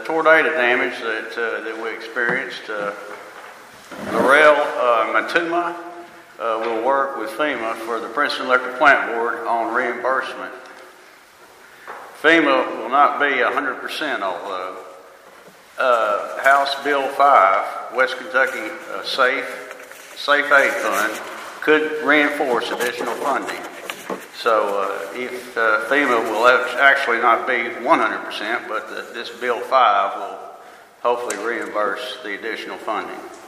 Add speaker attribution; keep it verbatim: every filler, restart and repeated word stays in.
Speaker 1: tornado damage that uh, that we experienced, uh, Laurel uh, Matuma uh, will work with FEMA for the Princeton Electric Plant Board on reimbursement. FEMA will not be one hundred percent, although uh, House Bill five, West Kentucky uh, Safe Safe Aid Fund, could reinforce additional funding. So uh, if uh, FEMA will actually not be one hundred percent, but the, this Bill five will hopefully reimburse the additional funding.